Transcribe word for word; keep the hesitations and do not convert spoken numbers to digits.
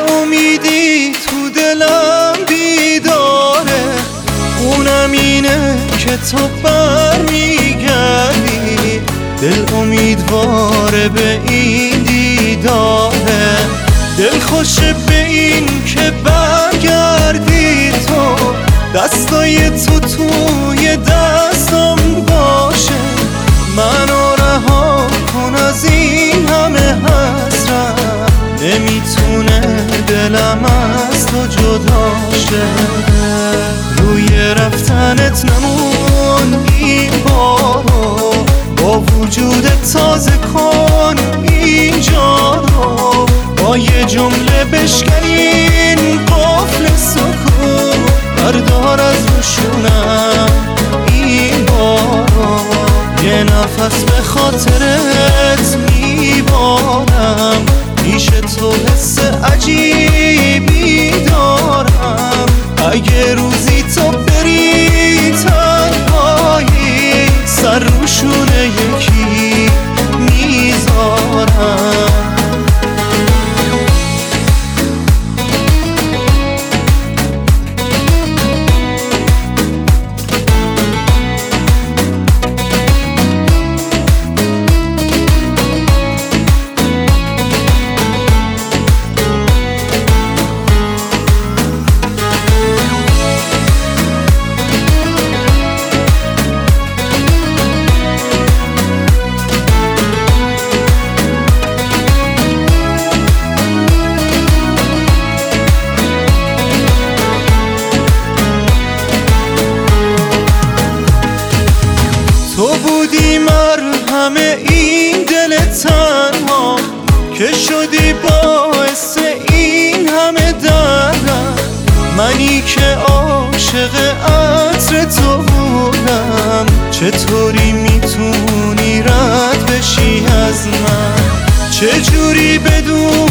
امیدی تو دلم بیداره، اونم اینه که تو برمیگردی. دل امیدواره به این دیداره، دل خوشه به این که برگردی تو. دستای تو توی دستم باشه، منو رها کن از این همه حسرت. نمیتونه دلم از تو جدا شه، روی رفتنت نمون این بارو. با وجودت تازه کن اینجا رو، با یه جمله بشکنین قفل سکون. بردار از روشونم این بارو، یه نفس به خاطرت میبارم. پیش تو حس عجیبی دارم، اگه روزی تو بری تنهایی، سر روشونه یکی میذارم. تو بودی مرهم این دل تنها، که شدی باعث این همه دردم. منی که عاشق عطر تو بودم، چطوری میتونی رد بشی از من؟ چجوری بدون